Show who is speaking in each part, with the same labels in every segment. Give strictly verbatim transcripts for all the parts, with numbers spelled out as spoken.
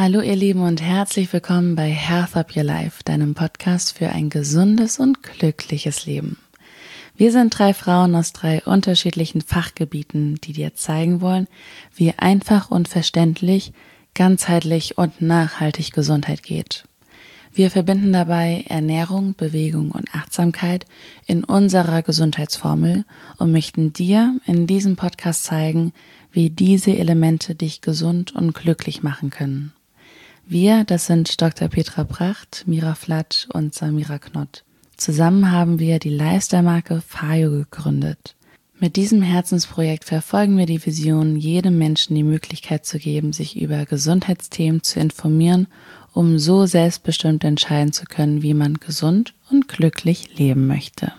Speaker 1: Hallo ihr Lieben und herzlich willkommen bei Health Up Your Life, deinem Podcast für ein gesundes und glückliches Leben. Wir sind drei Frauen aus drei unterschiedlichen Fachgebieten, die dir zeigen wollen, wie einfach und verständlich, ganzheitlich und nachhaltig Gesundheit geht. Wir verbinden dabei Ernährung, Bewegung und Achtsamkeit in unserer Gesundheitsformel und möchten dir in diesem Podcast zeigen, wie diese Elemente dich gesund und glücklich machen können. Wir, das sind Doktor Petra Bracht, Mira Flatsch und Samira Knott. Zusammen haben wir die Lifestyle-Marke Fayo gegründet. Mit diesem Herzensprojekt verfolgen wir die Vision, jedem Menschen die Möglichkeit zu geben, sich über Gesundheitsthemen zu informieren, um so selbstbestimmt entscheiden zu können, wie man gesund und glücklich leben möchte.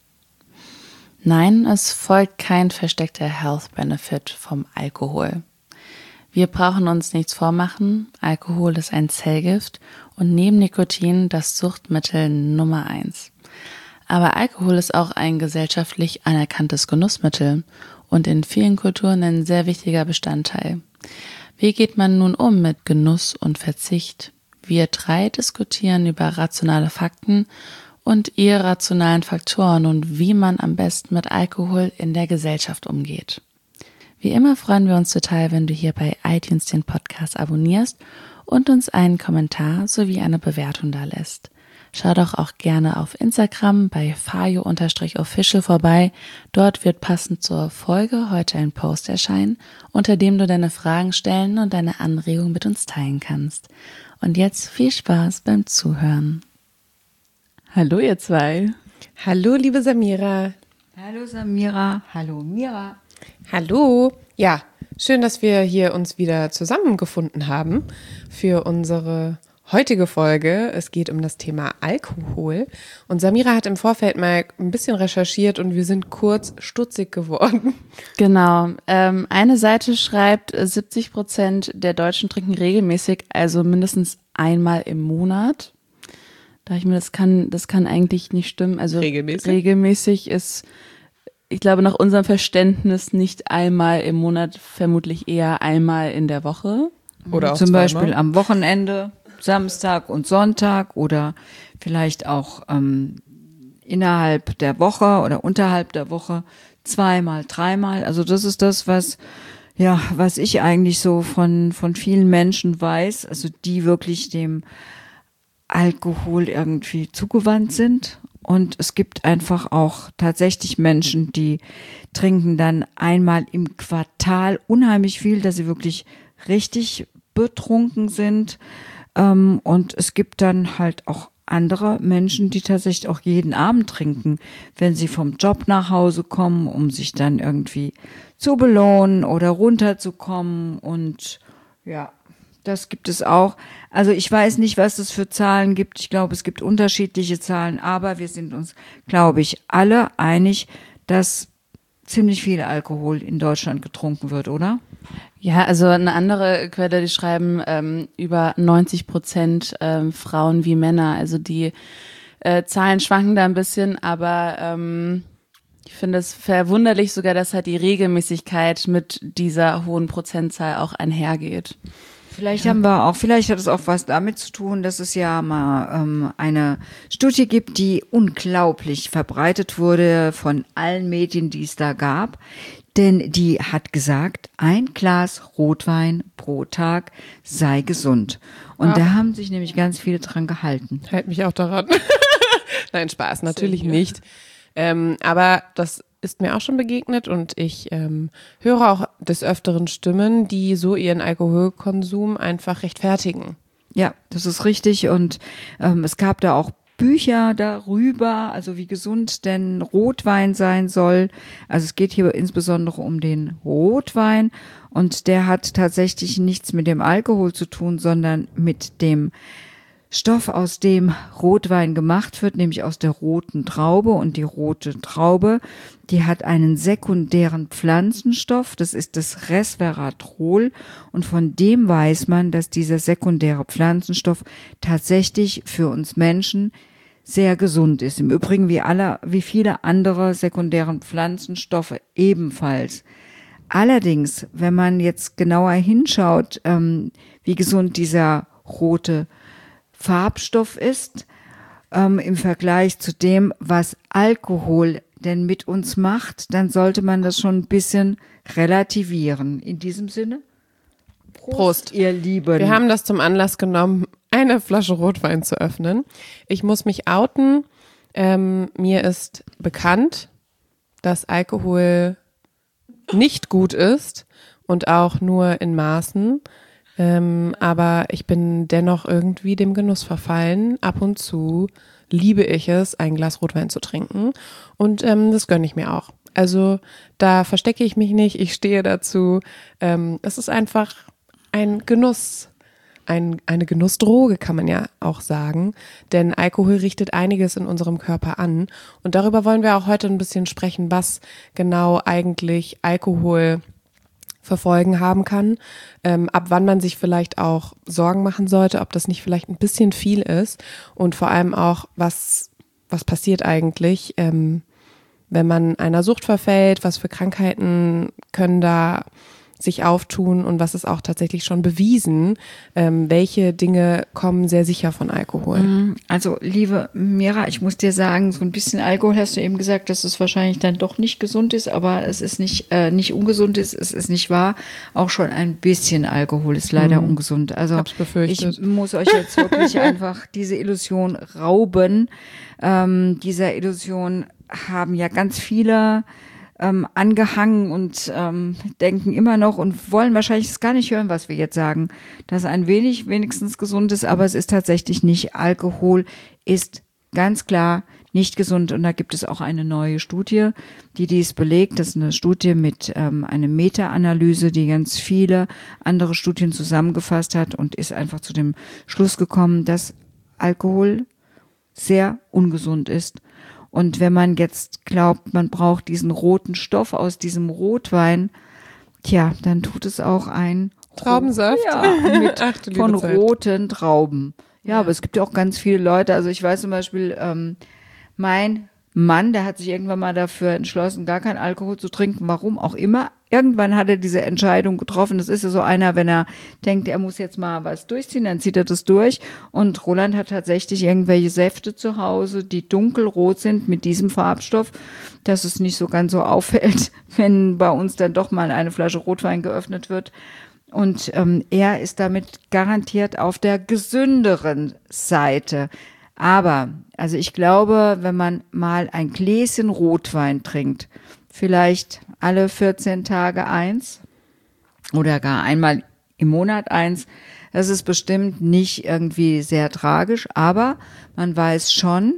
Speaker 1: Nein, es folgt kein versteckter Health Benefit vom Alkohol. Wir brauchen uns nichts vormachen, Alkohol ist ein Zellgift und neben Nikotin das Suchtmittel Nummer eins. Aber Alkohol ist auch ein gesellschaftlich anerkanntes Genussmittel und in vielen Kulturen ein sehr wichtiger Bestandteil. Wie geht man nun um mit Genuss und Verzicht? Wir drei diskutieren über rationale Fakten und irrationalen Faktoren und wie man am besten mit Alkohol in der Gesellschaft umgeht. Wie immer freuen wir uns total, wenn du hier bei iTunes den Podcast abonnierst und uns einen Kommentar sowie eine Bewertung da lässt. Schau doch auch gerne auf Instagram bei fayo-official vorbei. Dort wird passend zur Folge heute ein Post erscheinen, unter dem du deine Fragen stellen und deine Anregungen mit uns teilen kannst. Und jetzt viel Spaß beim Zuhören. Hallo ihr zwei.
Speaker 2: Hallo liebe Samira.
Speaker 3: Hallo Samira. Hallo Mira.
Speaker 2: Hallo. Ja, schön, dass wir hier uns wieder zusammengefunden haben für unsere heutige Folge. Es geht um das Thema Alkohol. Und Samira hat im Vorfeld mal ein bisschen recherchiert und wir sind kurz stutzig geworden.
Speaker 1: Genau. Ähm, eine Seite schreibt, siebzig Prozent der Deutschen trinken regelmäßig, also mindestens einmal im Monat. Da ich mir, das kann, das kann eigentlich nicht stimmen. Also
Speaker 2: regelmäßig?
Speaker 1: Regelmäßig ist, ich glaube, nach unserem Verständnis nicht einmal im Monat, vermutlich eher einmal in der Woche.
Speaker 2: Oder auch
Speaker 3: zum
Speaker 2: zweimal.
Speaker 3: Beispiel am Wochenende, Samstag und Sonntag oder vielleicht auch ähm, innerhalb der Woche oder unterhalb der Woche zweimal, dreimal. Also das ist das, was ja, was ich eigentlich so von von vielen Menschen weiß, also die wirklich dem Alkohol irgendwie zugewandt sind. Und es gibt einfach auch tatsächlich Menschen, die trinken dann einmal im Quartal unheimlich viel, dass sie wirklich richtig betrunken sind. Und es gibt dann halt auch andere Menschen, die tatsächlich auch jeden Abend trinken, wenn sie vom Job nach Hause kommen, um sich dann irgendwie zu belohnen oder runterzukommen. Und ja, das gibt es auch. Also ich weiß nicht, was es für Zahlen gibt. Ich glaube, es gibt unterschiedliche Zahlen, aber wir sind uns, glaube ich, alle einig, dass ziemlich viel Alkohol in Deutschland getrunken wird, oder?
Speaker 1: Ja, also eine andere Quelle, die schreiben ähm, über neunzig Prozent ähm, Frauen wie Männer. Also die äh, Zahlen schwanken da ein bisschen, aber ähm, ich finde es verwunderlich sogar, dass halt die Regelmäßigkeit mit dieser hohen Prozentzahl auch einhergeht.
Speaker 3: Vielleicht haben wir auch, vielleicht hat es auch was damit zu tun, dass es ja mal ähm, eine Studie gibt, die unglaublich verbreitet wurde von allen Medien, die es da gab. Denn die hat gesagt, ein Glas Rotwein pro Tag sei gesund. Und
Speaker 2: Ach.
Speaker 3: da haben sich nämlich ganz viele dran gehalten.
Speaker 2: Halt mich auch daran. Nein, Spaß, natürlich nicht. Ähm, aber das ist mir auch schon begegnet und ich ähm, höre auch des Öfteren Stimmen, die so ihren Alkoholkonsum einfach rechtfertigen.
Speaker 3: Ja, das ist richtig und ähm, es gab da auch Bücher darüber, also wie gesund denn Rotwein sein soll. Also es geht hier insbesondere um den Rotwein und der hat tatsächlich nichts mit dem Alkohol zu tun, sondern mit dem Stoff, aus dem Rotwein gemacht wird, nämlich aus der roten Traube. Und die rote Traube, die hat einen sekundären Pflanzenstoff, das ist das Resveratrol. Und von dem weiß man, dass dieser sekundäre Pflanzenstoff tatsächlich für uns Menschen sehr gesund ist. Im Übrigen wie alle, wie viele andere sekundären Pflanzenstoffe ebenfalls. Allerdings, wenn man jetzt genauer hinschaut, ähm, wie gesund dieser rote Farbstoff ist, ähm, im Vergleich zu dem, was Alkohol denn mit uns macht, dann sollte man das schon ein bisschen relativieren. In diesem Sinne, Prost,
Speaker 2: Prost.
Speaker 3: ihr Lieben.
Speaker 2: Wir haben das zum Anlass genommen, eine Flasche Rotwein zu öffnen. Ich muss mich outen. Ähm, mir ist bekannt, dass Alkohol nicht gut ist und auch nur in Maßen. Ähm, aber ich bin dennoch irgendwie dem Genuss verfallen. Ab und zu liebe ich es, ein Glas Rotwein zu trinken. Und ähm, das gönne ich mir auch. Also da verstecke ich mich nicht, ich stehe dazu. Ähm, es ist einfach ein Genuss, ein, eine Genussdroge, kann man ja auch sagen. Denn Alkohol richtet einiges in unserem Körper an. Und darüber wollen wir auch heute ein bisschen sprechen, was genau eigentlich Alkohol für Folgen haben kann, ähm, ab wann man sich vielleicht auch Sorgen machen sollte, ob das nicht vielleicht ein bisschen viel ist und vor allem auch, was, was passiert eigentlich, ähm, wenn man einer Sucht verfällt, was für Krankheiten können da sich auftun und was ist auch tatsächlich schon bewiesen, ähm, welche Dinge kommen sehr sicher von Alkohol.
Speaker 3: Also, liebe Mira, ich muss dir sagen, so ein bisschen Alkohol hast du eben gesagt, dass es wahrscheinlich dann doch nicht gesund ist, aber es ist nicht, äh, nicht ungesund ist, es ist nicht wahr. Auch schon ein bisschen Alkohol ist leider mhm. ungesund. Also,
Speaker 2: Hab's befürchtet.
Speaker 3: Ich muss euch jetzt wirklich einfach diese Illusion rauben. Ähm, dieser Illusion haben ja ganz viele Ähm, angehangen und ähm, denken immer noch und wollen wahrscheinlich es gar nicht hören, was wir jetzt sagen, dass ein wenig wenigstens gesund ist, aber es ist tatsächlich nicht. Alkohol ist ganz klar nicht gesund und da gibt es auch eine neue Studie, die dies belegt. Das ist eine Studie mit ähm, einer Meta-Analyse, die ganz viele andere Studien zusammengefasst hat und ist einfach zu dem Schluss gekommen, dass Alkohol sehr ungesund ist. Und wenn man jetzt glaubt, man braucht diesen roten Stoff aus diesem Rotwein, tja, dann tut es auch ein
Speaker 2: Traubensaft
Speaker 3: ja, mit Ach, von roten Trauben. Ja, ja, aber es gibt ja auch ganz viele Leute. Also ich weiß zum Beispiel, ähm, mein Mann, der hat sich irgendwann mal dafür entschlossen, gar keinen Alkohol zu trinken, warum auch immer. Irgendwann hat er diese Entscheidung getroffen. Das ist ja so einer, wenn er denkt, er muss jetzt mal was durchziehen, dann zieht er das durch. Und Roland hat tatsächlich irgendwelche Säfte zu Hause, die dunkelrot sind mit diesem Farbstoff, dass es nicht so ganz so auffällt, wenn bei uns dann doch mal eine Flasche Rotwein geöffnet wird. Und ähm, er ist damit garantiert auf der gesünderen Seite. Aber, also ich glaube, wenn man mal ein Gläschen Rotwein trinkt, vielleicht alle vierzehn Tage eins oder gar einmal im Monat eins, das ist bestimmt nicht irgendwie sehr tragisch, aber man weiß schon,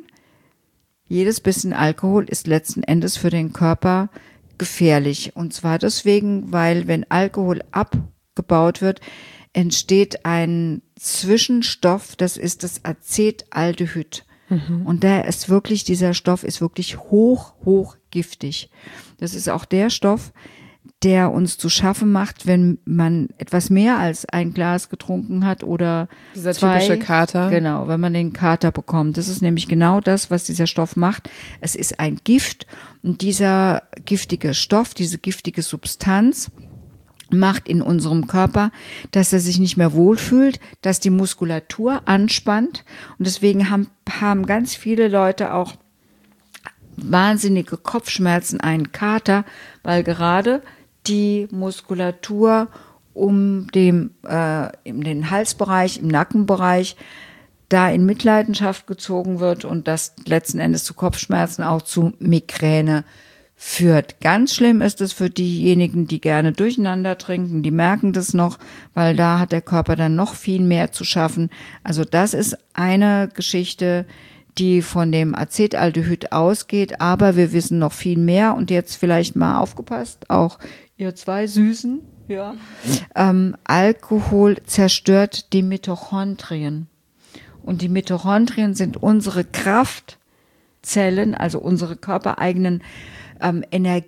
Speaker 3: jedes bisschen Alkohol ist letzten Endes für den Körper gefährlich. Und zwar deswegen, weil wenn Alkohol abgebaut wird, entsteht ein Zwischenstoff, das ist das Acetaldehyd. Mhm. Und der ist wirklich, dieser Stoff ist wirklich hoch, hoch giftig. Das ist auch der Stoff, der uns zu schaffen macht, wenn man etwas mehr als ein Glas getrunken hat oder
Speaker 2: dieser
Speaker 3: zwei.
Speaker 2: typische Kater.
Speaker 3: Genau, wenn man den Kater bekommt. Das ist nämlich genau das, was dieser Stoff macht. Es ist ein Gift und dieser giftige Stoff, diese giftige Substanz macht in unserem Körper, dass er sich nicht mehr wohlfühlt, dass die Muskulatur anspannt und deswegen haben, haben ganz viele Leute auch wahnsinnige Kopfschmerzen, einen Kater, weil gerade die Muskulatur um dem, äh, in den Halsbereich, im Nackenbereich da in Mitleidenschaft gezogen wird und das letzten Endes zu Kopfschmerzen, auch zu Migräne führt. Ganz schlimm ist es für diejenigen, die gerne durcheinander trinken, die merken das noch, weil da hat der Körper dann noch viel mehr zu schaffen. Also das ist eine Geschichte, die von dem Acetaldehyd ausgeht, aber wir wissen noch viel mehr und jetzt vielleicht mal aufgepasst, auch ihr zwei Süßen, ja. Ähm, Alkohol zerstört die Mitochondrien und die Mitochondrien sind unsere Kraftzellen, also unsere körpereigenen Ähm,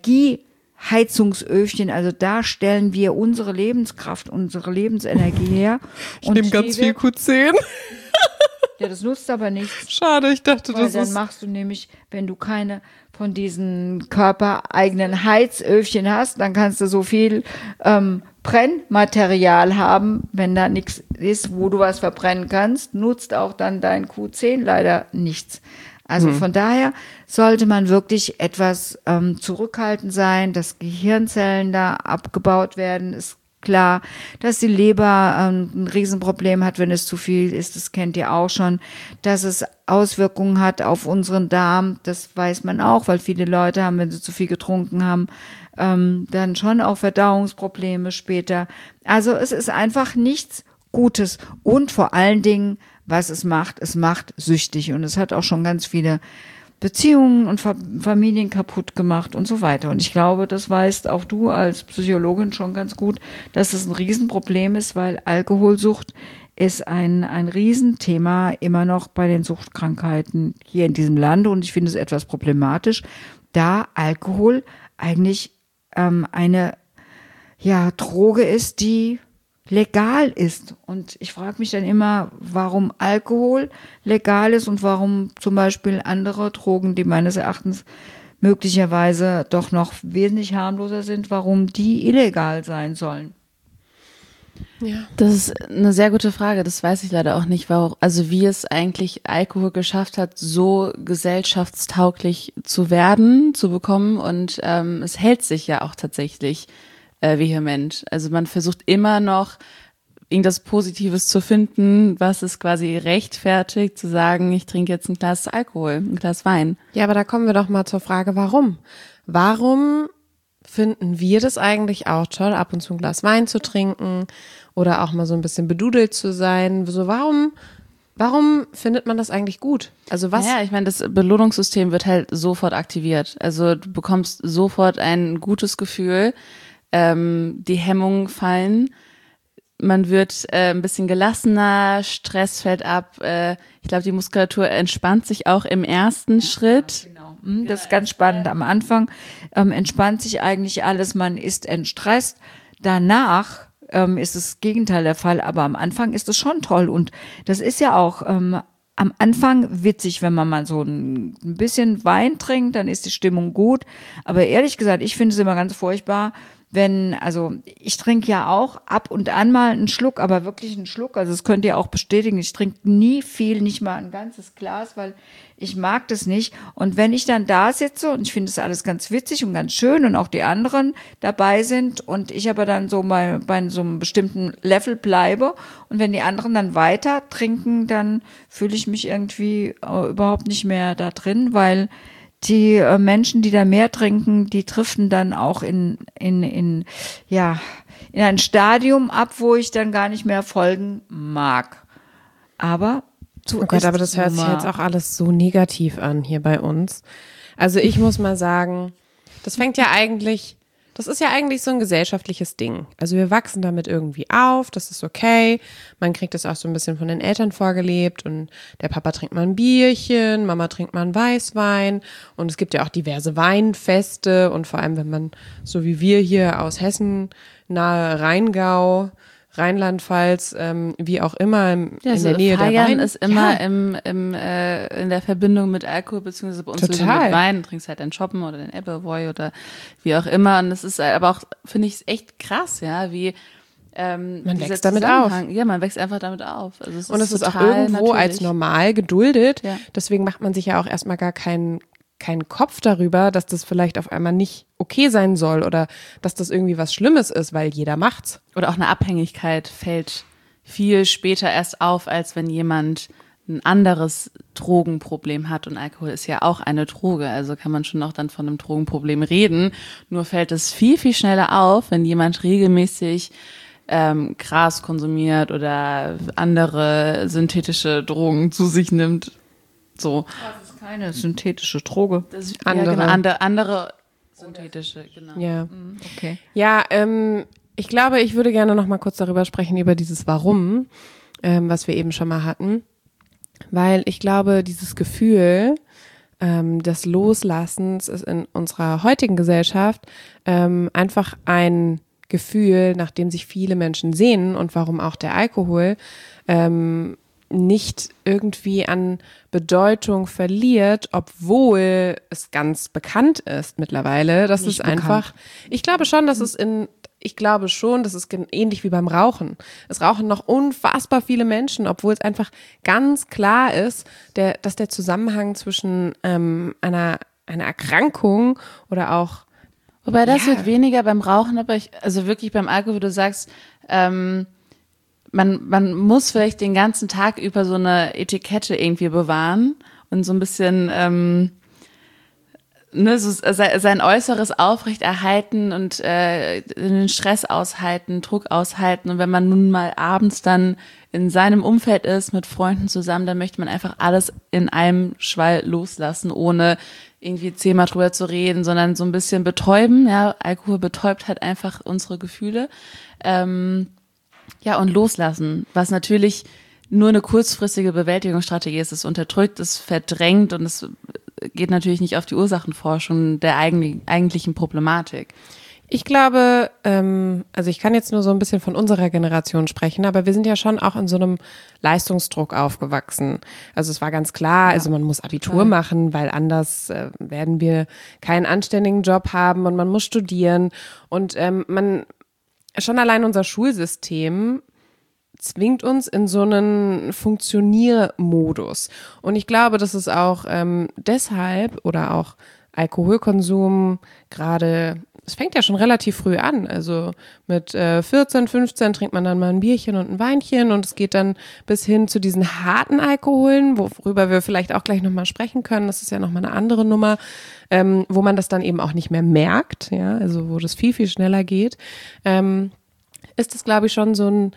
Speaker 3: Energieheizungsöfchen, also da stellen wir unsere Lebenskraft, unsere Lebensenergie her.
Speaker 2: Ich nehme ganz viel Q zehn.
Speaker 3: Ja, das nutzt aber nichts.
Speaker 2: Schade, ich dachte,
Speaker 3: Weil
Speaker 2: das
Speaker 3: dann
Speaker 2: ist...
Speaker 3: machst du nämlich, wenn du keine von diesen körpereigenen Heizöfchen hast, dann kannst du so viel ähm, Brennmaterial haben, wenn da nichts ist, wo du was verbrennen kannst, nutzt auch dann dein Q zehn leider nichts. Also
Speaker 2: Hm.
Speaker 3: von daher sollte man wirklich etwas ähm, zurückhaltend sein, dass Gehirnzellen da abgebaut werden, ist klar, dass die Leber ähm, ein Riesenproblem hat, wenn es zu viel ist, das kennt ihr auch schon, dass es Auswirkungen hat auf unseren Darm, das weiß man auch, weil viele Leute haben, wenn sie zu viel getrunken haben, ähm, dann schon auch Verdauungsprobleme später. Also es ist einfach nichts Gutes und vor allen Dingen, was es macht, es macht süchtig und es hat auch schon ganz viele Beziehungen und Familien kaputt gemacht und so weiter. Und ich glaube, das weißt auch du als Psychologin schon ganz gut, dass es ein Riesenproblem ist, weil Alkoholsucht ist ein, ein Riesenthema immer noch bei den Suchtkrankheiten hier in diesem Land. Und ich finde es etwas problematisch, da Alkohol eigentlich ähm, eine ja, Droge ist, die legal ist. Und ich frage mich dann immer, warum Alkohol legal ist und warum zum Beispiel andere Drogen, die meines Erachtens möglicherweise doch noch wesentlich harmloser sind, warum die illegal sein sollen.
Speaker 2: Ja.
Speaker 1: Das ist eine sehr gute Frage. Das weiß ich leider auch nicht, warum, also wie es eigentlich Alkohol geschafft hat, so gesellschaftstauglich zu werden, zu bekommen. Und ähm, es hält sich ja auch tatsächlich äh, vehement. Also man versucht immer noch irgendwas Positives zu finden, was es quasi rechtfertigt, zu sagen, ich trinke jetzt ein Glas Alkohol, ein Glas Wein.
Speaker 2: Ja, aber da kommen wir doch mal zur Frage, warum? Warum finden wir das eigentlich auch toll, ab und zu ein Glas Wein zu trinken oder auch mal so ein bisschen bedudelt zu sein? So, warum, warum findet man das eigentlich gut? Also was?
Speaker 1: Ja, ich meine, das Belohnungssystem wird halt sofort aktiviert. Also du bekommst sofort ein gutes Gefühl, ähm, die Hemmungen fallen, man wird äh, ein bisschen gelassener, Stress fällt ab. Äh, ich glaube, die Muskulatur entspannt sich auch im ersten Schritt.
Speaker 3: Genau. Das ist ganz spannend. Am Anfang ähm, entspannt sich eigentlich alles, man ist entstresst. Danach ähm, ist das Gegenteil der Fall, aber am Anfang ist es schon toll. Und das ist ja auch ähm, am Anfang witzig, wenn man mal so ein, ein bisschen Wein trinkt, dann ist die Stimmung gut. Aber ehrlich gesagt, ich finde es immer ganz furchtbar, wenn, also ich trinke ja auch ab und an mal einen Schluck, aber wirklich einen Schluck, also das könnt ihr auch bestätigen, ich trinke nie viel, nicht mal ein ganzes Glas, weil ich mag das nicht. Und wenn ich dann da sitze und ich finde das alles ganz witzig und ganz schön und auch die anderen dabei sind und ich aber dann so mal bei so einem bestimmten Level bleibe und wenn die anderen dann weiter trinken, dann fühle ich mich irgendwie äh, überhaupt nicht mehr da drin, weil die äh, Menschen, die da mehr trinken, die driften dann auch in, in, in, ja, in ein Stadium ab, wo ich dann gar nicht mehr folgen mag. Aber so
Speaker 2: Oh Gott, aber das hört sich jetzt auch alles so negativ an hier bei uns. Also ich muss mal sagen, das fängt ja eigentlich, das ist ja eigentlich so ein gesellschaftliches Ding. Also wir wachsen damit irgendwie auf, das ist okay. Man kriegt das auch so ein bisschen von den Eltern vorgelebt und der Papa trinkt mal ein Bierchen, Mama trinkt mal einen Weißwein und es gibt ja auch diverse Weinfeste und vor allem, wenn man so wie wir hier aus Hessen, nahe Rheingau, Rheinland-Pfalz, ähm, wie auch immer, im,
Speaker 1: Ja,
Speaker 2: in
Speaker 1: so
Speaker 2: der Nähe der
Speaker 1: Feiern
Speaker 2: Wein.
Speaker 1: ist immer
Speaker 2: Ja.
Speaker 1: im, im, äh, in der Verbindung mit Alkohol, beziehungsweise bei uns sowieso
Speaker 2: Total.
Speaker 1: mit Wein. Du trinkst halt den Shoppen oder den Appleboy oder wie auch immer. Und das ist aber auch, finde ich, echt krass, ja, wie ähm,
Speaker 2: Man
Speaker 1: dieser
Speaker 2: wächst damit
Speaker 1: Zusammenhang- Ja, man wächst einfach damit auf. Also es
Speaker 2: Und es ist auch
Speaker 1: total
Speaker 2: irgendwo als
Speaker 1: natürlich.
Speaker 2: normal geduldet.
Speaker 1: Ja.
Speaker 2: Deswegen macht man sich ja auch erstmal gar keinen keinen Kopf darüber, dass das vielleicht auf einmal nicht okay sein soll oder dass das irgendwie was Schlimmes ist, weil jeder macht's.
Speaker 1: Oder auch eine Abhängigkeit fällt viel später erst auf, als wenn jemand ein anderes Drogenproblem hat. Und Alkohol ist ja auch eine Droge, also kann man schon auch dann von einem Drogenproblem reden. Nur fällt es viel, viel schneller auf, wenn jemand regelmäßig ähm, Gras konsumiert oder andere synthetische Drogen zu sich nimmt. So.
Speaker 3: Das ist keine synthetische Droge.
Speaker 1: Das,
Speaker 2: Andere.
Speaker 1: Ja, genau, andere, andere synthetische, genau.
Speaker 2: Ja.
Speaker 3: Okay.
Speaker 2: Ja, ähm, ich glaube, ich würde gerne noch mal kurz darüber sprechen, über dieses Warum, ähm, was wir eben schon mal hatten. Weil ich glaube, dieses Gefühl ähm, des Loslassens ist in unserer heutigen Gesellschaft ähm, einfach ein Gefühl, nach dem sich viele Menschen sehnen und warum auch der Alkohol ähm, nicht irgendwie an Bedeutung verliert, obwohl es ganz bekannt ist mittlerweile. Das
Speaker 3: Nicht
Speaker 2: ist einfach, ich glaube schon, dass es in, ich glaube schon, das ist gen- ähnlich wie beim Rauchen. Es rauchen noch unfassbar viele Menschen, obwohl es einfach ganz klar ist, der, dass der Zusammenhang zwischen ähm, einer, einer Erkrankung oder auch
Speaker 1: Wobei das
Speaker 2: Ja.
Speaker 1: wird weniger beim Rauchen, aber ich, also wirklich beim Alkohol, wo du sagst, ähm, man, man muss vielleicht den ganzen Tag über so eine Etikette irgendwie bewahren und so ein bisschen ähm, ne, so se- sein Äußeres aufrechterhalten und äh, den Stress aushalten, Druck aushalten. Und wenn man nun mal abends dann in seinem Umfeld ist, mit Freunden zusammen, dann möchte man einfach alles in einem Schwall loslassen, ohne irgendwie zehnmal drüber zu reden, sondern so ein bisschen betäuben. Ja, Alkohol betäubt halt einfach unsere Gefühle. Ähm, ja, und loslassen, was natürlich nur eine kurzfristige Bewältigungsstrategie ist. Es unterdrückt, es verdrängt und es geht natürlich nicht auf die Ursachenforschung der eigentlich, eigentlichen Problematik.
Speaker 2: Ich glaube, ähm, also ich kann jetzt nur so ein bisschen von unserer Generation sprechen, aber wir sind ja schon auch in so einem Leistungsdruck aufgewachsen. Also es war ganz klar, also man muss Abitur
Speaker 1: total.
Speaker 2: machen, weil anders äh, werden wir keinen anständigen Job haben und man muss studieren und ähm, man schon allein unser Schulsystem zwingt uns in so einen Funktioniermodus. Und ich glaube, das ist auch ähm, deshalb oder auch Alkoholkonsum gerade, es fängt ja schon relativ früh an. Also mit äh, vierzehn, fünfzehn trinkt man dann mal ein Bierchen und ein Weinchen und es geht dann bis hin zu diesen harten Alkoholen, worüber wir vielleicht auch gleich nochmal sprechen können. Das ist ja nochmal eine andere Nummer, ähm, wo man das dann eben auch nicht mehr merkt, ja, also wo das viel, viel schneller geht. Ähm, ist das, glaube ich, schon so ein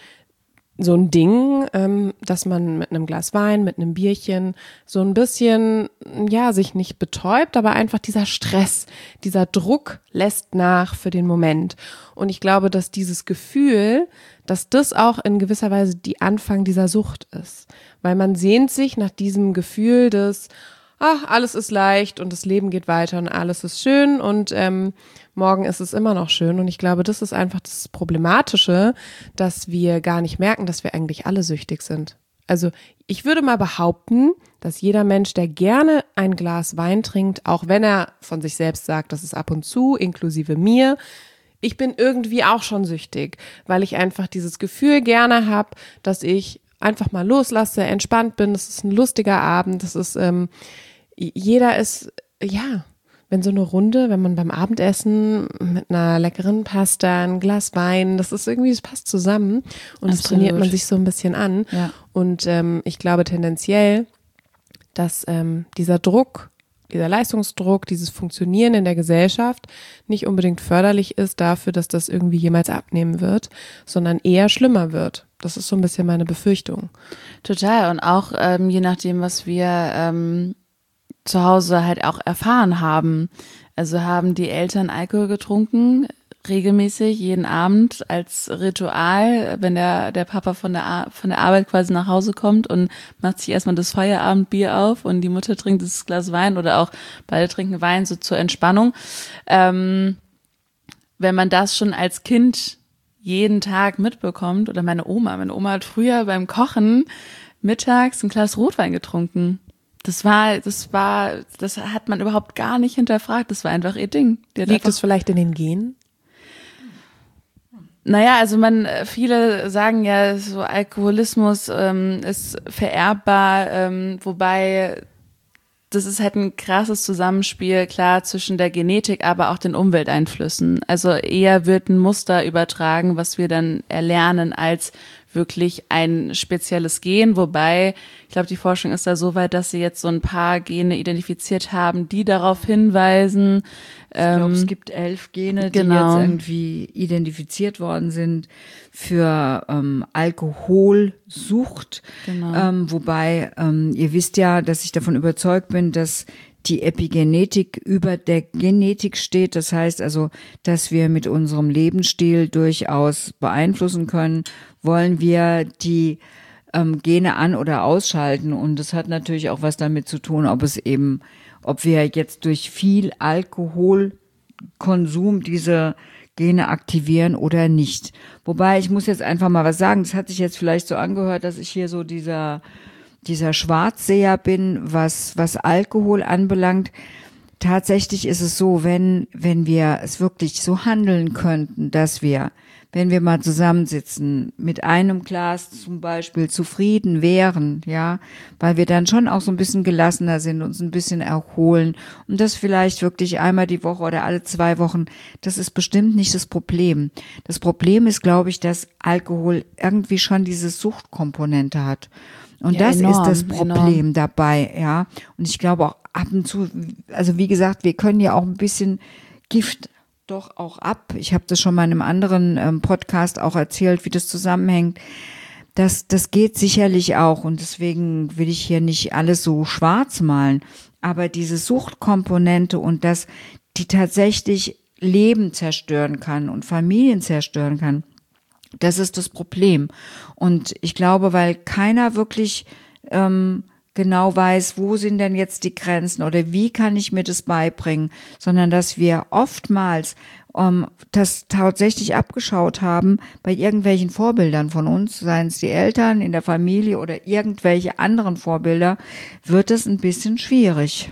Speaker 2: so ein Ding, ähm, dass man mit einem Glas Wein, mit einem Bierchen so ein bisschen, ja, sich nicht betäubt, aber einfach dieser Stress, dieser Druck lässt nach für den Moment. Und ich glaube, dass dieses Gefühl, dass das auch in gewisser Weise die Anfang dieser Sucht ist. Weil man sehnt sich nach diesem Gefühl des, ach, alles ist leicht und das Leben geht weiter und alles ist schön und ähm, morgen ist es immer noch schön. Und ich glaube, das ist einfach das Problematische, dass wir gar nicht merken, dass wir eigentlich alle süchtig sind. Also ich würde mal behaupten, dass jeder Mensch, der gerne ein Glas Wein trinkt, auch wenn er von sich selbst sagt, das ist ab und zu, inklusive mir, ich bin irgendwie auch schon süchtig, weil ich einfach dieses Gefühl gerne habe, dass ich einfach mal loslasse, entspannt bin, das ist ein lustiger Abend, das ist, ähm, jeder ist, ja, wenn so eine Runde, wenn man beim Abendessen mit einer leckeren Pasta, ein Glas Wein, das ist irgendwie, es passt zusammen und das
Speaker 1: Absolut.
Speaker 2: trainiert man sich so ein bisschen an.
Speaker 1: Ja.
Speaker 2: Und ähm, ich glaube tendenziell, dass ähm, dieser Druck, dieser Leistungsdruck, dieses Funktionieren in der Gesellschaft nicht unbedingt förderlich ist dafür, dass das irgendwie jemals abnehmen wird, sondern eher schlimmer wird. Das ist so ein bisschen meine Befürchtung.
Speaker 1: Total. Und auch ähm, je nachdem, was wir ähm, zu Hause halt auch erfahren haben. Also haben die Eltern Alkohol getrunken, regelmäßig, jeden Abend als Ritual, wenn der, der Papa von der, Ar- von der Arbeit quasi nach Hause kommt und macht sich erstmal das Feierabendbier auf und die Mutter trinkt das Glas Wein oder auch beide trinken Wein so zur Entspannung. Ähm, wenn man das schon als Kind jeden Tag mitbekommt, oder meine Oma, meine Oma hat früher beim Kochen mittags ein Glas Rotwein getrunken. Das war, das war, das hat man überhaupt gar nicht hinterfragt. Das war einfach ihr Ding. Die hat
Speaker 2: Liegt
Speaker 1: einfach,
Speaker 2: es vielleicht in den Genen?
Speaker 1: naja, also man, viele sagen ja, so Alkoholismus ähm, ist vererbbar, ähm, wobei das ist halt ein krasses Zusammenspiel, klar, zwischen der Genetik, aber auch den Umwelteinflüssen. Also eher wird ein Muster übertragen, was wir dann erlernen, als wirklich ein spezielles Gen. Wobei, ich glaube, die Forschung ist da so weit, dass sie jetzt so ein paar Gene identifiziert haben, die darauf hinweisen.
Speaker 3: Ich glaube,
Speaker 1: ähm,
Speaker 3: es gibt elf Gene, die
Speaker 1: genau.
Speaker 3: jetzt irgendwie identifiziert worden sind für ähm, Alkoholsucht.
Speaker 1: Genau.
Speaker 3: Ähm, wobei, ähm, ihr wisst ja, dass ich davon überzeugt bin, dass die Epigenetik über der Genetik steht. Das heißt also, dass wir mit unserem Lebensstil durchaus beeinflussen können, wollen wir die ähm, Gene an- oder ausschalten. Und das hat natürlich auch was damit zu tun, ob es eben, ob wir jetzt durch viel Alkoholkonsum diese Gene aktivieren oder nicht. Wobei, ich muss jetzt einfach mal was sagen, das hat sich jetzt vielleicht so angehört, dass ich hier so dieser, dieser Schwarzseher bin, was, was Alkohol anbelangt. Tatsächlich ist es so, wenn, wenn wir es wirklich so handeln könnten, dass wir, wenn wir mal zusammensitzen, mit einem Glas zum Beispiel zufrieden wären, ja, weil wir dann schon auch so ein bisschen gelassener sind, uns ein bisschen erholen und das vielleicht wirklich einmal die Woche oder alle zwei Wochen, das ist bestimmt nicht das Problem. Das Problem ist, glaube ich, dass Alkohol irgendwie schon diese Suchtkomponente hat. Und
Speaker 1: Ja,
Speaker 3: das
Speaker 1: enorm,
Speaker 3: ist das Problem
Speaker 1: enorm.
Speaker 3: dabei, ja. Und ich glaube auch ab und zu, also wie gesagt, wir können ja auch ein bisschen Gift doch auch ab. Ich habe das schon mal in einem anderen ähm, Podcast auch erzählt, wie das zusammenhängt. Das, das geht sicherlich auch und deswegen will ich hier nicht alles so schwarz malen. Aber diese Suchtkomponente und dass die tatsächlich Leben zerstören kann und Familien zerstören kann, das ist das Problem. Und ich glaube, weil keiner wirklich ähm, genau weiß, wo sind denn jetzt die Grenzen oder wie kann ich mir das beibringen, sondern dass wir oftmals ähm, das tatsächlich abgeschaut haben bei irgendwelchen Vorbildern von uns, seien es die Eltern in der Familie oder irgendwelche anderen Vorbilder, wird es ein bisschen schwierig.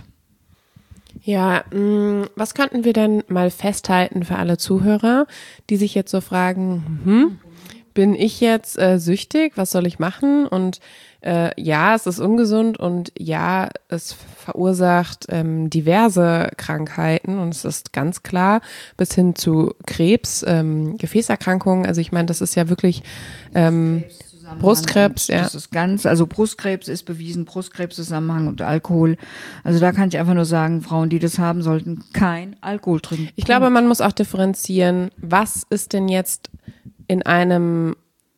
Speaker 2: Ja, mh, was könnten wir denn mal festhalten für alle Zuhörer, die sich jetzt so fragen, hm, bin ich jetzt äh, süchtig, was soll ich machen? Und äh, ja, es ist ungesund und ja, es verursacht ähm, diverse Krankheiten und es ist ganz klar bis hin zu Krebs, ähm, Gefäßerkrankungen. Also ich meine, das ist ja wirklich ähm, Brustkrebs, ja.
Speaker 3: Das ist ganz, also Brustkrebs ist bewiesen, Brustkrebszusammenhang und Alkohol. Also da kann ich einfach nur sagen, Frauen, die das haben, sollten kein Alkohol trinken.
Speaker 2: Ich glaube, man muss auch differenzieren, was ist denn jetzt in einem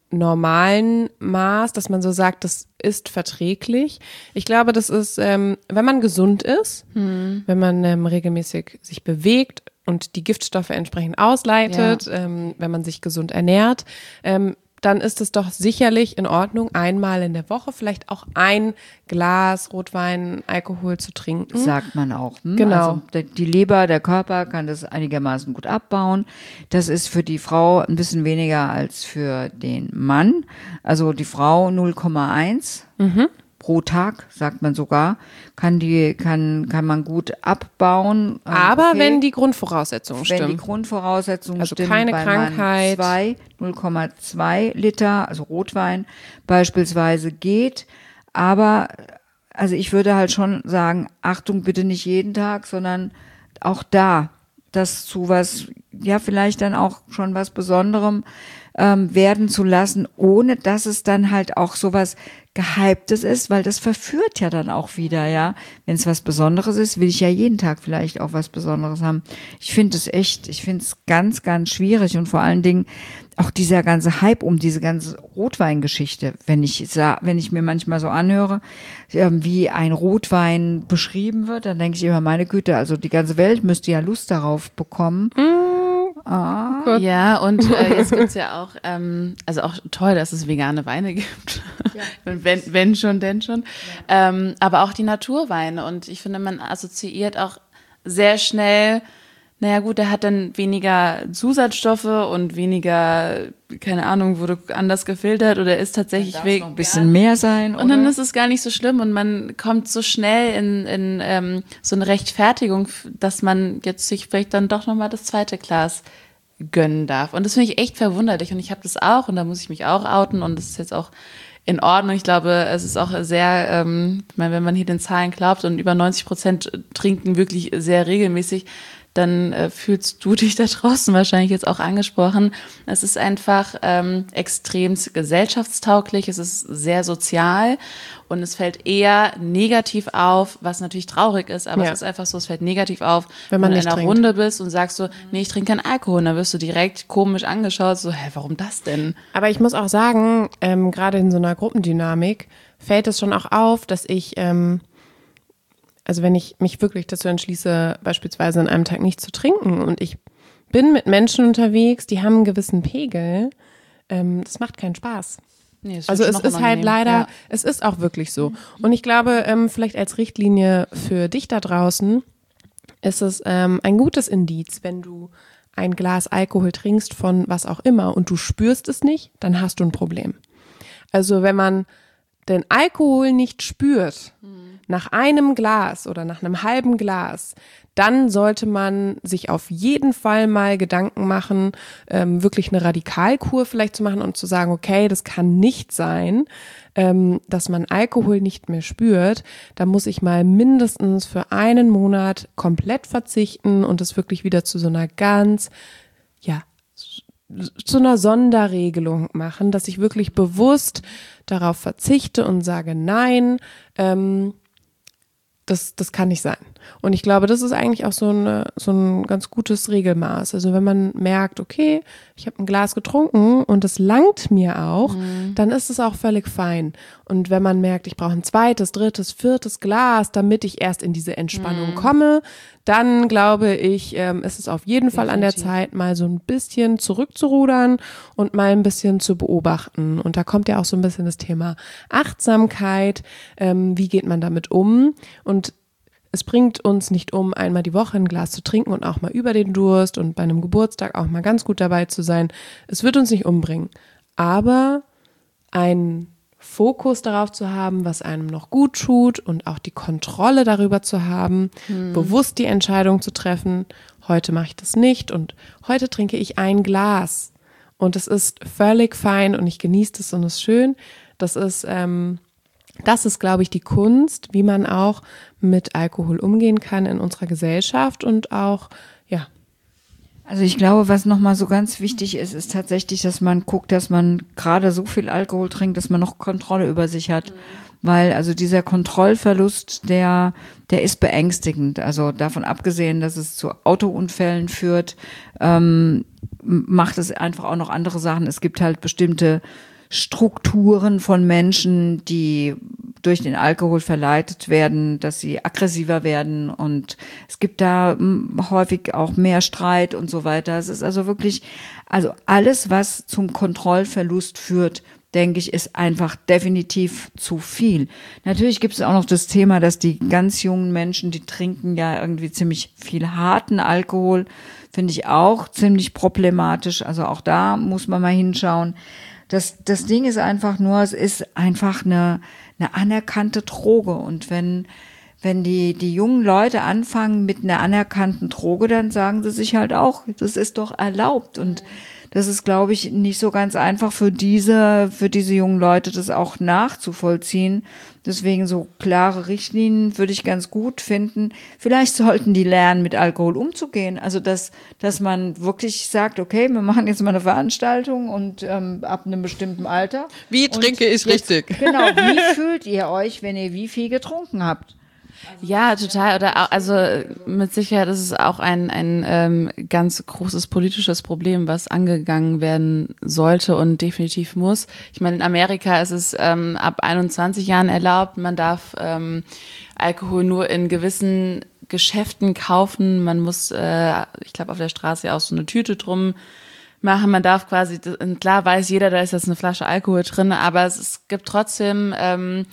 Speaker 2: normalen Maß, dass man so sagt, das ist verträglich. Ich glaube, das ist, ähm, wenn man gesund ist, hm. wenn man ähm, regelmäßig sich bewegt und die Giftstoffe entsprechend ausleitet, ja. ähm, wenn man sich gesund ernährt, ähm, dann ist es doch sicherlich in Ordnung, einmal in der Woche vielleicht auch ein Glas Rotwein, Alkohol zu trinken.
Speaker 3: Sagt man auch. Hm?
Speaker 2: Genau.
Speaker 3: Also die Leber, der Körper kann das einigermaßen gut abbauen. Das ist für die Frau ein bisschen weniger als für den Mann. Also die Frau null Komma eins. Mhm. Pro Tag, sagt man sogar, kann die, kann, kann man gut abbauen.
Speaker 2: Aber
Speaker 3: okay.
Speaker 2: wenn die Grundvoraussetzungen
Speaker 3: wenn
Speaker 2: stimmen.
Speaker 3: Wenn die Grundvoraussetzungen
Speaker 2: also
Speaker 3: stimmen,
Speaker 2: keine
Speaker 3: bei
Speaker 2: Krankheit.
Speaker 3: zwei, null Komma zwei Liter, also Rotwein beispielsweise geht. Aber, also ich würde halt schon sagen, Achtung, bitte nicht jeden Tag, sondern auch da, das zu was, ja, vielleicht dann auch schon was Besonderem ähm, werden zu lassen, ohne dass es dann halt auch sowas Gehyptes ist, weil das verführt ja dann auch wieder, ja. Wenn es was Besonderes ist, will ich ja jeden Tag vielleicht auch was Besonderes haben. Ich finde es echt, ich finde es ganz, ganz schwierig und vor allen Dingen auch dieser ganze Hype um diese ganze Rotweingeschichte, wenn ich sah, wenn ich mir manchmal so anhöre, wie ein Rotwein beschrieben wird, dann denke ich immer, meine Güte, also die ganze Welt müsste ja Lust darauf bekommen.
Speaker 1: Ah. Ja, und äh, jetzt gibt's ja auch, ähm, also auch toll, dass es vegane Weine gibt. Ja. wenn, wenn schon, denn schon. Ja. Ähm, aber auch die Naturweine. Und ich finde, man assoziiert auch sehr schnell, naja gut, der hat dann weniger Zusatzstoffe und weniger, keine Ahnung, wurde anders gefiltert oder ist tatsächlich
Speaker 3: wegen ein bisschen mehr sein.
Speaker 1: Und dann ist es gar nicht so schlimm und man kommt so schnell in, in ähm, so eine Rechtfertigung, dass man jetzt sich vielleicht dann doch nochmal das zweite Glas gönnen darf. Und das finde ich echt verwunderlich und ich habe das auch und da muss ich mich auch outen und das ist jetzt auch in Ordnung. Ich glaube, es ist auch sehr, ähm, ich meine, wenn man hier den Zahlen glaubt und über neunzig Prozent trinken wirklich sehr regelmäßig, dann äh, fühlst du dich da draußen wahrscheinlich jetzt auch angesprochen. Es ist einfach ähm, extrem gesellschaftstauglich, es ist sehr sozial und es fällt eher negativ auf, was natürlich traurig ist, aber ja. es ist einfach so, es fällt negativ auf,
Speaker 2: wenn man
Speaker 1: wenn du
Speaker 2: nicht
Speaker 1: in einer
Speaker 2: trinkt.
Speaker 1: Runde bist und sagst so, nee, ich trinke keinen Alkohol, und dann wirst du direkt komisch angeschaut, so, hä, warum das denn?
Speaker 2: Aber ich muss auch sagen, ähm, gerade in so einer Gruppendynamik fällt es schon auch auf, dass ich ähm, Also wenn ich mich wirklich dazu entschließe, beispielsweise an einem Tag nicht zu trinken und ich bin mit Menschen unterwegs, die haben einen gewissen Pegel, ähm, das macht keinen Spaß. Nee, also es ist halt leider, ja. es ist auch wirklich so. Und ich glaube, ähm, vielleicht als Richtlinie für dich da draußen ist es ähm, ein gutes Indiz, wenn du ein Glas Alkohol trinkst von was auch immer und du spürst es nicht, dann hast du ein Problem. Also wenn man den Alkohol nicht spürt, mhm. nach einem Glas oder nach einem halben Glas, dann sollte man sich auf jeden Fall mal Gedanken machen, ähm, wirklich eine Radikalkur vielleicht zu machen und zu sagen, okay, das kann nicht sein, ähm, dass man Alkohol nicht mehr spürt. Da muss ich mal mindestens für einen Monat komplett verzichten und es wirklich wieder zu so einer ganz, ja, zu einer Sonderregelung machen, dass ich wirklich bewusst darauf verzichte und sage, nein, ähm, das, das kann nicht sein. Und ich glaube, das ist eigentlich auch so, eine, so ein ganz gutes Regelmaß. Also wenn man merkt, okay, ich habe ein Glas getrunken und das langt mir auch, mhm. dann ist es auch völlig fein. Und wenn man merkt, ich brauche ein zweites, drittes, viertes Glas, damit ich erst in diese Entspannung mhm. komme, dann glaube ich, ähm, ist es auf jeden Definitiv. Fall an der Zeit, mal so ein bisschen zurückzurudern und mal ein bisschen zu beobachten. Und da kommt ja auch so ein bisschen das Thema Achtsamkeit. Ähm, wie geht man damit um? Und es bringt uns nicht um, einmal die Woche ein Glas zu trinken und auch mal über den Durst und bei einem Geburtstag auch mal ganz gut dabei zu sein. Es wird uns nicht umbringen. Aber ein Fokus darauf zu haben, was einem noch gut tut und auch die Kontrolle darüber zu haben, hm. bewusst die Entscheidung zu treffen, heute mache ich das nicht und heute trinke ich ein Glas und es ist völlig fein und ich genieße es und es ist schön. Das ist, ähm, das ist, glaube ich, die Kunst, wie man auch mit Alkohol umgehen kann in unserer Gesellschaft und auch, ja,
Speaker 3: Also ich glaube, was nochmal so ganz wichtig ist, ist tatsächlich, dass man guckt, dass man gerade so viel Alkohol trinkt, dass man noch Kontrolle über sich hat. Mhm. Weil also dieser Kontrollverlust, der, der ist beängstigend. Also davon abgesehen, dass es zu Autounfällen führt, ähm, macht es einfach auch noch andere Sachen. Es gibt halt bestimmte Strukturen von Menschen, die durch den Alkohol verleitet werden, dass sie aggressiver werden und es gibt da häufig auch mehr Streit und so weiter. Es ist also wirklich, also alles, was zum Kontrollverlust führt, denke ich, ist einfach definitiv zu viel. Natürlich gibt es auch noch das Thema, dass die ganz jungen Menschen, die trinken ja irgendwie ziemlich viel harten Alkohol, finde ich auch ziemlich problematisch. Also auch da muss man mal hinschauen. Das, das Ding ist einfach nur, es ist einfach eine, eine anerkannte Droge. Und wenn, wenn die, die jungen Leute anfangen mit einer anerkannten Droge, dann sagen sie sich halt auch, das ist doch erlaubt. Und das ist, glaube ich, nicht so ganz einfach für diese, für diese jungen Leute, das auch nachzuvollziehen. Deswegen so klare Richtlinien würde ich ganz gut finden. Vielleicht sollten die lernen, mit Alkohol umzugehen. Also, dass, dass man wirklich sagt, okay, wir machen jetzt mal eine Veranstaltung und ähm, ab einem bestimmten Alter.
Speaker 2: Wie trinke ich richtig?
Speaker 3: Genau, wie fühlt ihr euch, wenn ihr wie viel getrunken habt?
Speaker 1: Ja, total. Oder auch, also mit Sicherheit ist es auch ein ein ähm, ganz großes politisches Problem, was angegangen werden sollte und definitiv muss. Ich meine, in Amerika ist es ähm, ab einundzwanzig Jahren erlaubt. Man darf ähm, Alkohol nur in gewissen Geschäften kaufen. Man muss, äh, ich glaube, auf der Straße auch so eine Tüte drum machen. Man darf quasi, klar weiß jeder, da ist jetzt eine Flasche Alkohol drin, aber es, es gibt trotzdem, ähm,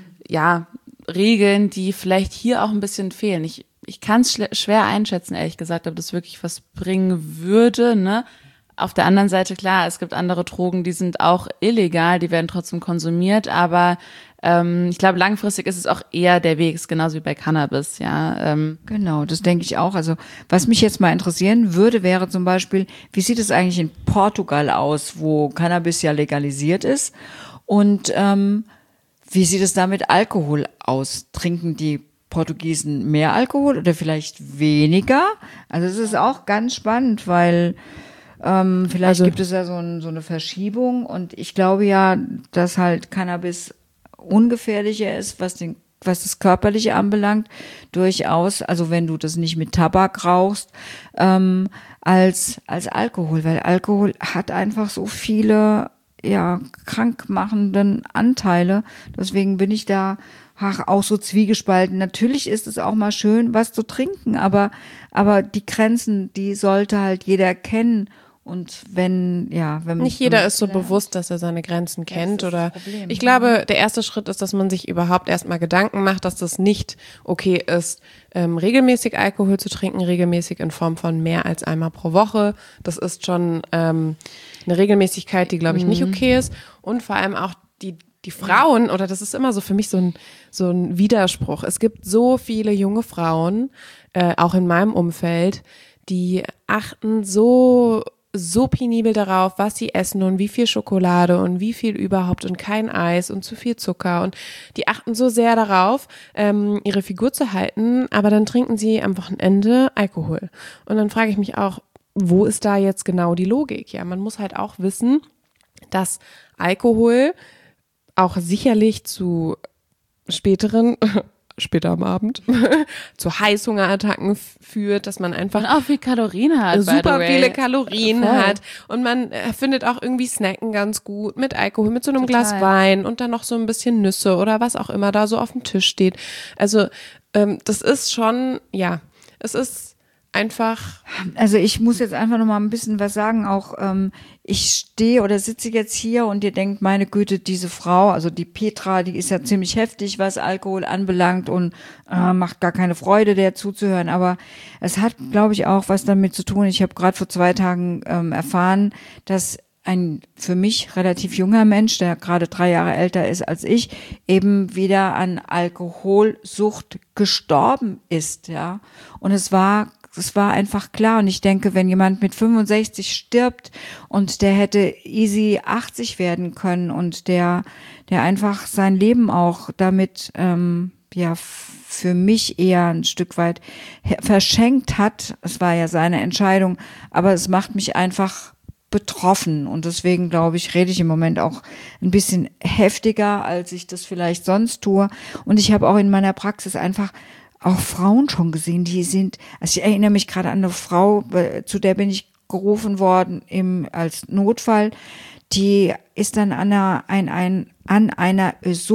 Speaker 1: ja, Regeln, die vielleicht hier auch ein bisschen fehlen. Ich, ich kann es schwer einschätzen, ehrlich gesagt, ob das wirklich was bringen würde, ne? Auf der anderen Seite, klar, es gibt andere Drogen, die sind auch illegal, die werden trotzdem konsumiert, aber ähm, ich glaube, langfristig ist es auch eher der Weg, ist genauso wie bei Cannabis, ja. Ähm.
Speaker 3: Genau, das denke ich auch. Also, was mich jetzt mal interessieren würde, wäre zum Beispiel, wie sieht es eigentlich in Portugal aus, wo Cannabis ja legalisiert ist und ähm, wie sieht es da mit Alkohol aus? Trinken die Portugiesen mehr Alkohol oder vielleicht weniger? Also es ist auch ganz spannend, weil ähm, vielleicht also, gibt es ja so, ein, so eine Verschiebung und ich glaube ja, dass halt Cannabis ungefährlicher ist, was den was das Körperliche anbelangt, durchaus, also wenn du das nicht mit Tabak rauchst, ähm, als als Alkohol, weil Alkohol hat einfach so viele ja, krankmachenden Anteile. Deswegen bin ich da ach, auch so zwiegespalten. Natürlich ist es auch mal schön, was zu trinken, aber, aber die Grenzen, die sollte halt jeder kennen Und wenn, ja, wenn
Speaker 2: Nicht jeder ist so bewusst, dass er seine Grenzen kennt oder ich glaube, der erste Schritt ist, dass man sich überhaupt erstmal Gedanken macht, dass das nicht okay ist, ähm, regelmäßig Alkohol zu trinken, regelmäßig in Form von mehr als einmal pro Woche. Das ist schon ähm, eine Regelmäßigkeit, die, glaube ich, nicht okay ist und vor allem auch die Die Frauen, oder das ist immer so für mich so ein, so ein Widerspruch. Es gibt so viele junge Frauen, äh, auch in meinem Umfeld, die achten so, so penibel darauf, was sie essen und wie viel Schokolade und wie viel überhaupt und kein Eis und zu viel Zucker. Und die achten so sehr darauf, ähm, ihre Figur zu halten, aber dann trinken sie am Wochenende Alkohol. Und dann frage ich mich auch, wo ist da jetzt genau die Logik? Ja, man muss halt auch wissen, dass Alkohol auch sicherlich zu späteren, später am Abend, zu Heißhungerattacken führt, dass man einfach
Speaker 1: Und auch viel Kalorien hat.
Speaker 2: super
Speaker 1: by the way.
Speaker 2: viele Kalorien
Speaker 1: Voll.
Speaker 2: hat und man äh, findet auch irgendwie Snacken ganz gut mit Alkohol, mit so einem
Speaker 1: Total.
Speaker 2: Glas Wein und dann noch so ein bisschen Nüsse oder was auch immer da so auf dem Tisch steht. Also ähm, das ist schon, ja, es ist einfach.
Speaker 3: Also ich muss jetzt einfach noch mal ein bisschen was sagen. Auch ähm, ich stehe oder sitze jetzt hier und ihr denkt, meine Güte, diese Frau, also die Petra, die ist ja ziemlich heftig, was Alkohol anbelangt und äh, macht gar keine Freude, der zuzuhören. Aber es hat, glaube ich, auch was damit zu tun. Ich habe gerade vor zwei Tagen ähm, erfahren, dass ein für mich relativ junger Mensch, der gerade drei Jahre älter ist als ich, eben wieder an Alkoholsucht gestorben ist, ja. Und es war Es war einfach klar und ich denke, wenn jemand mit fünfundsechzig stirbt und der hätte easy achtzig werden können und der, der einfach sein Leben auch damit, ähm, ja, für mich eher ein Stück weit verschenkt hat, es war ja seine Entscheidung, aber es macht mich einfach betroffen und deswegen, glaube ich, rede ich im Moment auch ein bisschen heftiger, als ich das vielleicht sonst tue und ich habe auch in meiner Praxis einfach auch Frauen schon gesehen, die sind, also ich erinnere mich gerade an eine Frau, zu der bin ich gerufen worden im, als Notfall, die ist dann an einer, ein, ein, an einer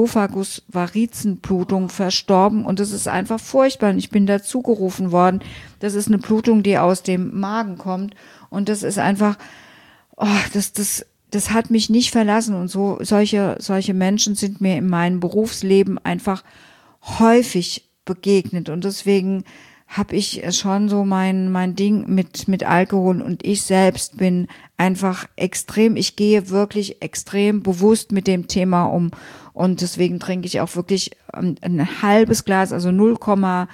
Speaker 3: Ösophagus-Varizenblutung verstorben und das ist einfach furchtbar und ich bin dazu gerufen worden. Das ist eine Blutung, die aus dem Magen kommt und das ist einfach, oh, das, das, das hat mich nicht verlassen und so, solche, solche Menschen sind mir in meinem Berufsleben einfach häufig begegnet und deswegen habe ich schon so mein mein Ding mit mit Alkohol und ich selbst bin einfach extrem, ich gehe wirklich extrem bewusst mit dem Thema um und deswegen trinke ich auch wirklich ein, ein halbes Glas, also null Komma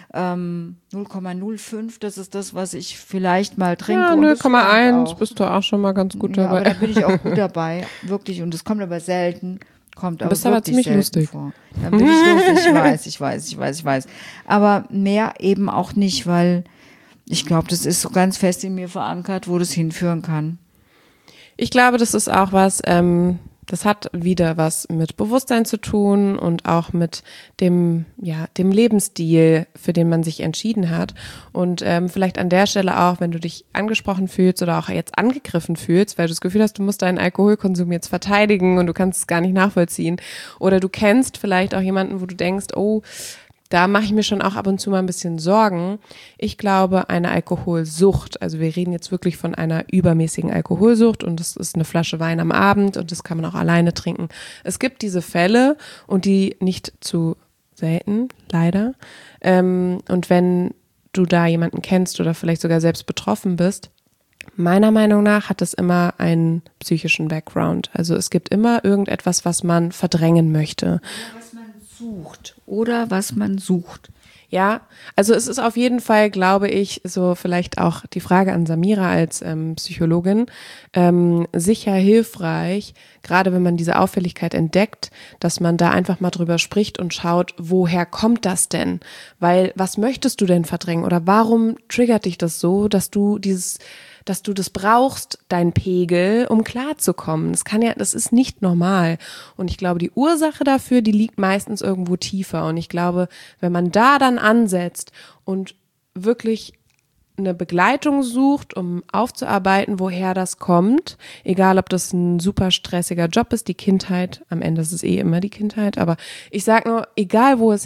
Speaker 3: null fünf, das ist das, was ich vielleicht mal trinke.
Speaker 2: Ja,
Speaker 3: und
Speaker 2: null
Speaker 3: das
Speaker 2: Komma eins
Speaker 3: reicht auch.
Speaker 2: bist du auch schon mal ganz gut
Speaker 3: Ja,
Speaker 2: dabei.
Speaker 3: aber da bin ich auch gut dabei, wirklich und das kommt aber selten. Kommt aber
Speaker 2: bist aber
Speaker 3: wirklich
Speaker 2: ziemlich
Speaker 3: selten
Speaker 2: lustig.
Speaker 3: vor. Dann bin ich lustig, ich weiß, ich weiß, ich weiß, ich weiß. Aber mehr eben auch nicht, weil ich glaube, das ist so ganz fest in mir verankert, wo das hinführen kann.
Speaker 2: Ich glaube, das ist auch was, ähm, das hat wieder was mit Bewusstsein zu tun und auch mit dem, ja, dem Lebensstil, für den man sich entschieden hat. Und ähm, vielleicht an der Stelle auch, wenn du dich angesprochen fühlst oder auch jetzt angegriffen fühlst, weil du das Gefühl hast, du musst deinen Alkoholkonsum jetzt verteidigen und du kannst es gar nicht nachvollziehen. Oder du kennst vielleicht auch jemanden, wo du denkst, oh, da mache ich mir schon auch ab und zu mal ein bisschen Sorgen. Ich glaube, eine Alkoholsucht, also wir reden jetzt wirklich von einer übermäßigen Alkoholsucht und das ist eine Flasche Wein am Abend und das kann man auch alleine trinken. Es gibt diese Fälle und die nicht zu selten, leider. Ähm, und wenn du da jemanden kennst oder vielleicht sogar selbst betroffen bist, meiner Meinung nach hat es immer einen psychischen Background. Also es gibt immer irgendetwas, was man verdrängen möchte.
Speaker 3: Sucht oder was man sucht.
Speaker 2: Ja, also es ist auf jeden Fall, glaube ich, so vielleicht auch die Frage an Samira als ähm, Psychologin, ähm, sicher hilfreich, gerade wenn man diese Auffälligkeit entdeckt, dass man da einfach mal drüber spricht und schaut, woher kommt das denn? Weil was möchtest du denn verdrängen oder warum triggert dich das so, dass du dieses dass du das brauchst, dein Pegel, um klarzukommen. Das kann ja, das ist nicht normal. Und ich glaube, die Ursache dafür, die liegt meistens irgendwo tiefer. Und ich glaube, wenn man da dann ansetzt und wirklich eine Begleitung sucht, um aufzuarbeiten, woher das kommt, egal ob das ein super stressiger Job ist, die Kindheit, am Ende ist es eh immer die Kindheit, aber ich sag nur, egal wo es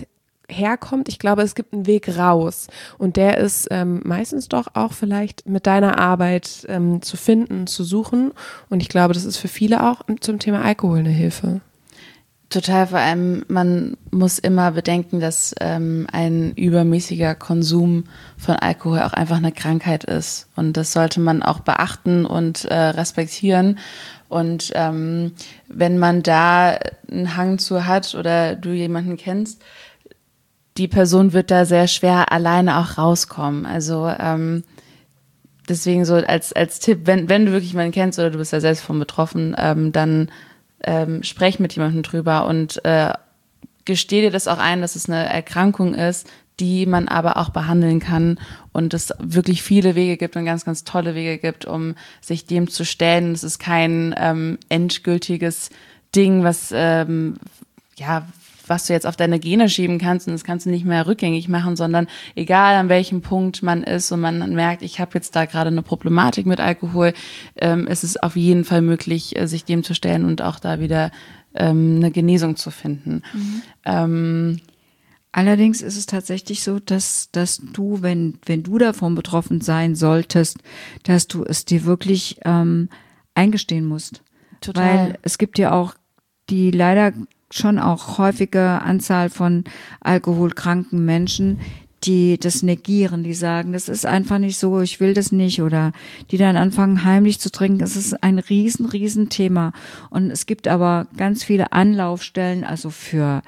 Speaker 2: herkommt. Ich glaube, es gibt einen Weg raus und der ist ähm, meistens doch auch vielleicht mit deiner Arbeit ähm, zu finden, zu suchen und ich glaube, das ist für viele auch zum Thema Alkohol eine Hilfe.
Speaker 1: Total, vor allem, man muss immer bedenken, dass ähm, ein übermäßiger Konsum von Alkohol auch einfach eine Krankheit ist. Und das sollte man auch beachten und äh, respektieren. Und ähm, wenn man da einen Hang zu hat oder du jemanden kennst, die Person wird da sehr schwer alleine auch rauskommen. Also ähm, deswegen so als als Tipp, wenn wenn du wirklich jemanden kennst oder du bist ja selbst von betroffen, ähm, dann Ähm, sprech mit jemandem drüber und äh, gesteh dir das auch ein, dass es eine Erkrankung ist, die man aber auch behandeln kann und es wirklich viele Wege gibt und ganz, ganz tolle Wege gibt, um sich dem zu stellen. Es ist kein ähm, endgültiges Ding, was ähm, ja was du jetzt auf deine Gene schieben kannst und das kannst du nicht mehr rückgängig machen, sondern egal an welchem Punkt man ist und man merkt, ich habe jetzt da gerade eine Problematik mit Alkohol, ähm, ist es auf jeden Fall möglich, sich dem zu stellen und auch da wieder ähm, eine Genesung zu finden. Mhm. Ähm,
Speaker 3: Allerdings ist es tatsächlich so, dass, dass du, wenn, wenn du davon betroffen sein solltest, dass du es dir wirklich ähm, eingestehen musst.
Speaker 1: Total.
Speaker 3: Weil es gibt ja auch die leider schon auch häufige Anzahl von alkoholkranken Menschen, die das negieren, die sagen, das ist einfach nicht so, ich will das nicht, oder die dann anfangen heimlich zu trinken. Es ist ein riesen, riesen Thema. Und es gibt aber ganz viele Anlaufstellen, also für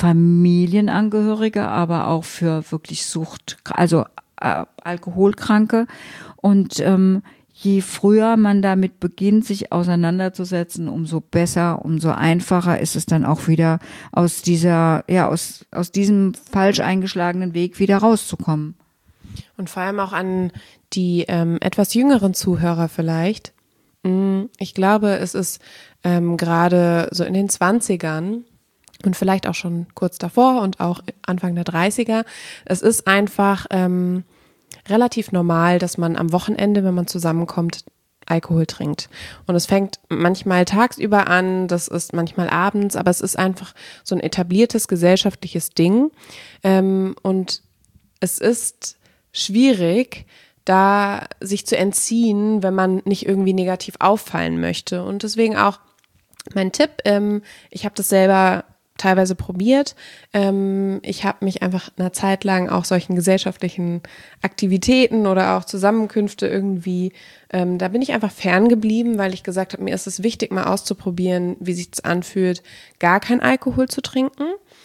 Speaker 3: Familienangehörige, aber auch für wirklich Sucht, also äh, Alkoholkranke. Und ähm, je früher man damit beginnt, sich auseinanderzusetzen, umso besser, umso einfacher ist es dann auch wieder aus dieser, ja, aus, aus diesem falsch eingeschlagenen Weg wieder rauszukommen.
Speaker 2: Und vor allem auch an die ähm, etwas jüngeren Zuhörer vielleicht. Ich glaube, es ist ähm, gerade so in den Zwanzigern und vielleicht auch schon kurz davor und auch Anfang der dreißiger, es ist einfach ähm, relativ normal, dass man am Wochenende, wenn man zusammenkommt, Alkohol trinkt. Und es fängt manchmal tagsüber an, das ist manchmal abends, aber es ist einfach so ein etabliertes gesellschaftliches Ding. Ähm, und es ist schwierig, da sich zu entziehen, wenn man nicht irgendwie negativ auffallen möchte. Und deswegen auch mein Tipp, ähm, ich habe das selber teilweise probiert. Ähm, ich habe mich einfach eine Zeit lang auch solchen gesellschaftlichen Aktivitäten oder auch Zusammenkünfte irgendwie, ähm, da bin ich einfach ferngeblieben, weil ich gesagt habe, mir ist es wichtig, mal auszuprobieren, wie sich es anfühlt, gar kein Alkohol zu trinken.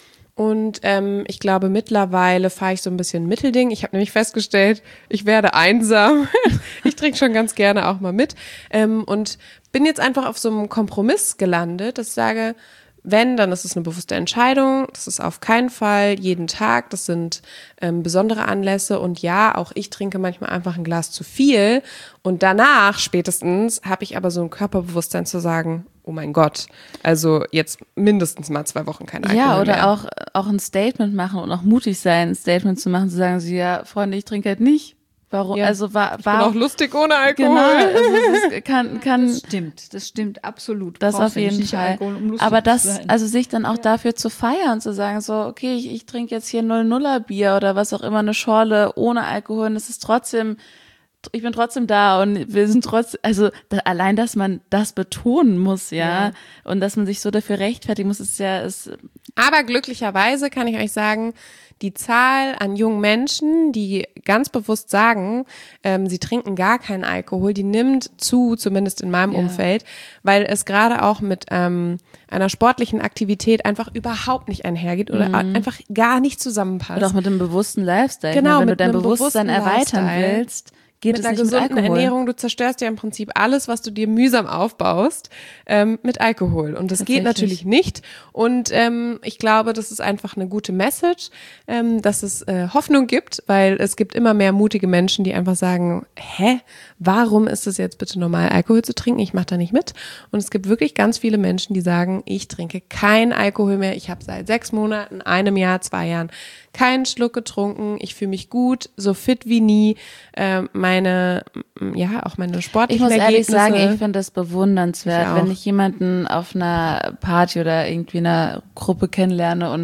Speaker 2: Und ähm, ich glaube, mittlerweile fahre ich so ein bisschen Mittelding. Ich habe nämlich festgestellt, ich werde einsam. Ich trinke schon ganz gerne auch mal mit. Ähm, und bin jetzt einfach auf so einem Kompromiss gelandet, dass ich sage, wenn, dann ist es eine bewusste Entscheidung. Das ist auf keinen Fall jeden Tag. Das sind ähm, besondere Anlässe. Und ja, auch ich trinke manchmal einfach ein Glas zu viel. Und danach spätestens habe ich aber so ein Körperbewusstsein zu sagen, oh mein Gott, also jetzt mindestens mal zwei Wochen kein Alkohol
Speaker 1: Ja, oder
Speaker 2: mehr.
Speaker 1: auch, auch ein Statement machen und auch mutig sein, ein Statement zu machen, zu sagen, so, ja, Freunde, ich trinke halt nicht. Warum?
Speaker 2: Ja,
Speaker 1: also war,
Speaker 2: ich
Speaker 1: war
Speaker 2: bin auch lustig ohne Alkohol.
Speaker 1: Genau, also das kann, kann
Speaker 3: Das stimmt, das stimmt absolut.
Speaker 1: das
Speaker 3: Brauchst
Speaker 1: auf
Speaker 3: ja
Speaker 1: jeden
Speaker 3: nicht
Speaker 1: Fall.
Speaker 3: Alkohol, um lustig
Speaker 1: Aber das,
Speaker 3: zu sein.
Speaker 1: also sich dann auch dafür zu feiern, zu sagen, so, okay, ich, ich trinke jetzt hier null nuller Bier oder was auch immer, eine Schorle ohne Alkohol und es ist trotzdem, ich bin trotzdem da und wir sind trotzdem, also da, allein, dass man das betonen muss, ja,
Speaker 2: Ja.
Speaker 1: und dass man sich so dafür rechtfertigen muss, ist ja, ist,
Speaker 2: Aber glücklicherweise kann ich euch sagen, die Zahl an jungen Menschen, die ganz bewusst sagen, ähm, sie trinken gar keinen Alkohol, die nimmt zu, zumindest in meinem
Speaker 1: Ja.
Speaker 2: Umfeld, weil es gerade auch mit ähm, einer sportlichen Aktivität einfach überhaupt nicht einhergeht oder
Speaker 1: Mhm.
Speaker 2: einfach gar nicht zusammenpasst.
Speaker 1: und auch mit einem bewussten Lifestyle.
Speaker 2: Genau,
Speaker 1: Ich meine, wenn
Speaker 2: mit
Speaker 1: du dein
Speaker 2: einem
Speaker 1: Bewusstsein
Speaker 2: bewussten
Speaker 1: erweitern
Speaker 2: Lifestyle.
Speaker 1: willst, geht
Speaker 2: mit
Speaker 1: es
Speaker 2: einer
Speaker 1: nicht mit
Speaker 2: gesunden
Speaker 1: Alkohol.
Speaker 2: Ernährung, du zerstörst ja im Prinzip alles, was du dir mühsam aufbaust, ähm, mit Alkohol. Und das geht
Speaker 1: Tatsächlich.
Speaker 2: natürlich nicht. Und ähm, ich glaube, das ist einfach eine gute Message, ähm, dass es äh, Hoffnung gibt, weil es gibt immer mehr mutige Menschen, die einfach sagen, hä, warum ist es jetzt bitte normal, Alkohol zu trinken? Ich mache da nicht mit. Und es gibt wirklich ganz viele Menschen, die sagen, ich trinke keinen Alkohol mehr. Ich habe seit sechs Monaten, einem Jahr, zwei Jahren keinen Schluck getrunken. Ich fühle mich gut, so fit wie nie. Ähm, meine, ja, auch meine
Speaker 1: Ich
Speaker 2: sportlichen
Speaker 1: muss ehrlich
Speaker 2: Ergebnisse.
Speaker 1: sagen, ich finde das bewundernswert,
Speaker 2: Ich auch.
Speaker 1: wenn ich jemanden auf einer Party oder irgendwie einer Gruppe kennenlerne und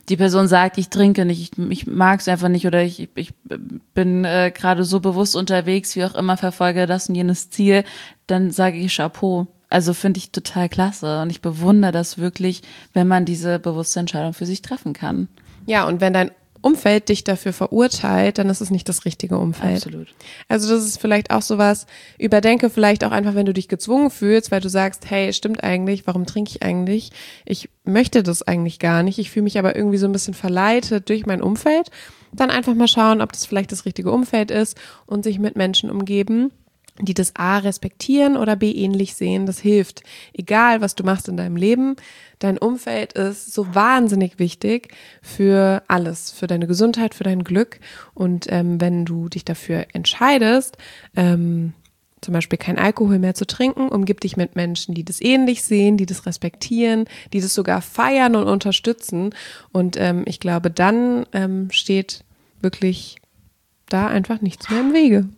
Speaker 1: die Person sagt, ich trinke nicht, ich, ich mag es einfach nicht oder ich, ich bin äh, gerade so bewusst unterwegs, wie auch immer, verfolge das und jenes Ziel, dann sage ich Chapeau. Also finde ich total klasse und ich bewundere das wirklich, wenn man diese bewusste Entscheidung für sich treffen kann.
Speaker 2: Ja, und wenn dein Umfeld dich dafür verurteilt, dann ist es nicht das richtige Umfeld.
Speaker 1: Absolut.
Speaker 2: Also das ist vielleicht auch sowas, überdenke vielleicht auch einfach, wenn du dich gezwungen fühlst, weil du sagst, hey, stimmt eigentlich, warum trinke ich eigentlich? Ich möchte das eigentlich gar nicht, ich fühle mich aber irgendwie so ein bisschen verleitet durch mein Umfeld. Dann einfach mal schauen, ob das vielleicht das richtige Umfeld ist und sich mit Menschen umgeben, die das A respektieren oder B ähnlich sehen, das hilft. Egal, was du machst in deinem Leben, dein Umfeld ist so wahnsinnig wichtig für alles, für deine Gesundheit, für dein Glück. Und ähm, wenn du dich dafür entscheidest, ähm, zum Beispiel kein Alkohol mehr zu trinken, umgib dich mit Menschen, die das ähnlich sehen, die das respektieren, die das sogar feiern und unterstützen. Und ähm, ich glaube, dann ähm, steht wirklich da einfach nichts mehr im Wege.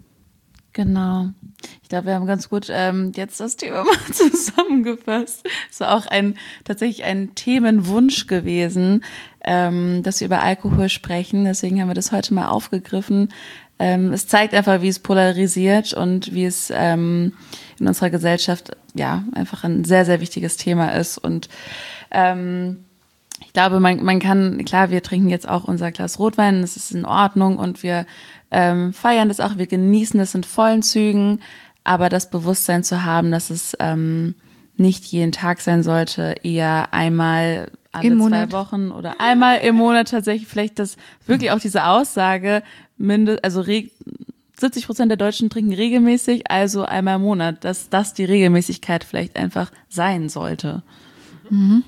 Speaker 1: Genau. Ich glaube, wir haben ganz gut ähm, jetzt das Thema mal zusammengefasst. Es war auch ein tatsächlich ein Themenwunsch gewesen, ähm, dass wir über Alkohol sprechen. Deswegen haben wir das heute mal aufgegriffen. Ähm, es zeigt einfach, wie es polarisiert und wie es ähm, in unserer Gesellschaft ja einfach ein sehr, sehr wichtiges Thema ist. Und ähm, ich glaube, man, man kann, klar, wir trinken jetzt auch unser Glas Rotwein, das ist in Ordnung und wir ähm, feiern das auch, wir genießen das in vollen Zügen, aber das Bewusstsein zu haben, dass es ähm, nicht jeden Tag sein sollte, eher einmal alle
Speaker 3: Im
Speaker 1: zwei
Speaker 3: Monat.
Speaker 1: Wochen oder einmal im Monat tatsächlich, vielleicht das wirklich auch diese Aussage, mindest, also re- siebzig Prozent der Deutschen trinken regelmäßig, also einmal im Monat, dass das die Regelmäßigkeit vielleicht einfach sein sollte.
Speaker 3: Mhm.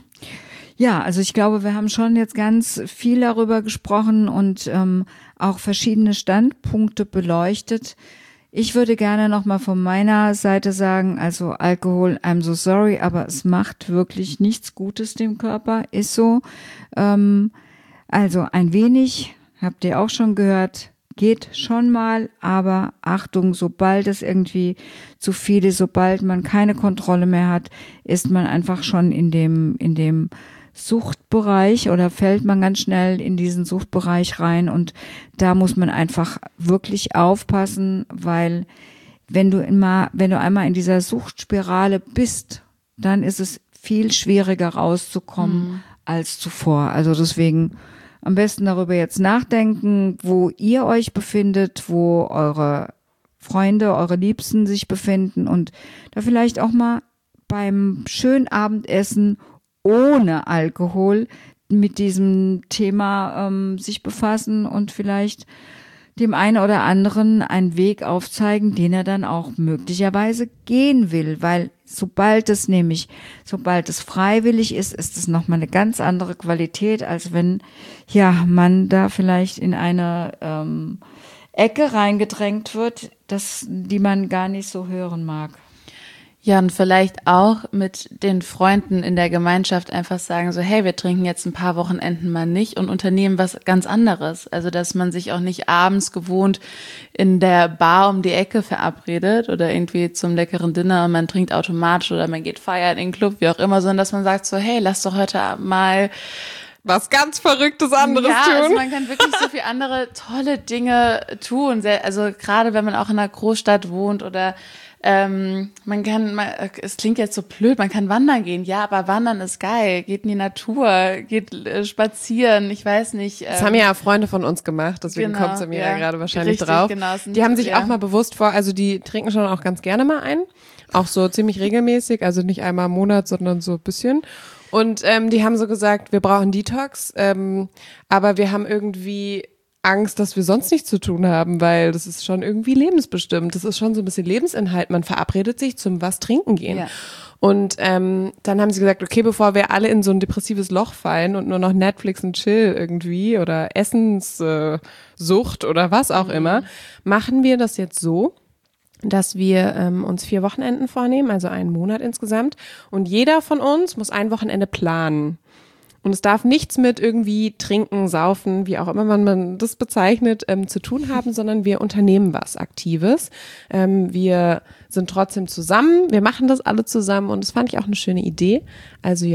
Speaker 3: Ja, also ich glaube, wir haben schon jetzt ganz viel darüber gesprochen und ähm, auch verschiedene Standpunkte beleuchtet. Ich würde gerne nochmal von meiner Seite sagen, also Alkohol, I'm so sorry, aber es macht wirklich nichts Gutes dem Körper, ist so. Ähm, also ein wenig, habt ihr auch schon gehört, geht schon mal, aber Achtung, sobald es irgendwie zu viel ist, sobald man keine Kontrolle mehr hat, ist man einfach schon in dem, in dem Suchtbereich oder fällt man ganz schnell in diesen Suchtbereich rein und da muss man einfach wirklich aufpassen, weil wenn du immer, wenn du einmal in dieser Suchtspirale bist, dann ist es viel schwieriger rauszukommen mhm. als zuvor. Also deswegen am besten darüber jetzt nachdenken, wo ihr euch befindet, wo eure Freunde, eure Liebsten sich befinden und da vielleicht auch mal beim schönen Abendessen ohne Alkohol mit diesem Thema ähm, sich befassen und vielleicht dem einen oder anderen einen Weg aufzeigen, den er dann auch möglicherweise gehen will, weil sobald es nämlich, sobald es freiwillig ist, ist es nochmal eine ganz andere Qualität, als wenn ja man da vielleicht in eine ähm, Ecke reingedrängt wird, das, die man gar nicht so hören mag.
Speaker 1: Ja, und vielleicht auch mit den Freunden in der Gemeinschaft einfach sagen so, hey, wir trinken jetzt ein paar Wochenenden mal nicht und unternehmen was ganz anderes. Also, dass man sich auch nicht abends gewohnt in der Bar um die Ecke verabredet oder irgendwie zum leckeren Dinner und man trinkt automatisch oder man geht feiern in den Club, wie auch immer, sondern dass man sagt so, hey, lass doch heute mal
Speaker 2: was ganz Verrücktes anderes
Speaker 1: ja,
Speaker 2: tun.
Speaker 1: Also man kann wirklich so viele andere tolle Dinge tun. Sehr, also gerade wenn man auch in einer Großstadt wohnt oder ähm, man kann, man, es klingt jetzt so blöd, man kann wandern gehen. Ja, aber wandern ist geil. Geht in die Natur, geht äh, spazieren, ich weiß nicht. Ähm,
Speaker 2: das haben ja Freunde von uns gemacht, deswegen
Speaker 1: genau,
Speaker 2: kommt es mir
Speaker 1: ja,
Speaker 2: ja gerade wahrscheinlich
Speaker 1: richtig,
Speaker 2: drauf.
Speaker 1: Genau, sind,
Speaker 2: die haben sich
Speaker 1: ja.
Speaker 2: auch mal bewusst vor, also die trinken schon auch ganz gerne mal ein. Auch so ziemlich regelmäßig, also nicht einmal im Monat, sondern so ein bisschen. Und ähm, die haben so gesagt, wir brauchen Detox, ähm, aber wir haben irgendwie Angst, dass wir sonst nichts zu tun haben, weil das ist schon irgendwie lebensbestimmt. Das ist schon so ein bisschen Lebensinhalt. Man verabredet sich zum was trinken gehen. Ja. Und ähm, dann haben sie gesagt, okay, bevor wir alle in so ein depressives Loch fallen und nur noch Netflix und Chill irgendwie oder Essenssucht äh, oder was auch mhm. immer, machen wir das jetzt so, dass wir ähm, uns vier Wochenenden vornehmen, also einen Monat insgesamt. Und jeder von uns muss ein Wochenende planen. Und es darf nichts mit irgendwie trinken, saufen, wie auch immer man, man das bezeichnet, ähm, zu tun haben, sondern wir unternehmen was Aktives. Ähm, wir sind trotzdem zusammen, wir machen das alle zusammen und das fand ich auch eine schöne Idee. Also ja,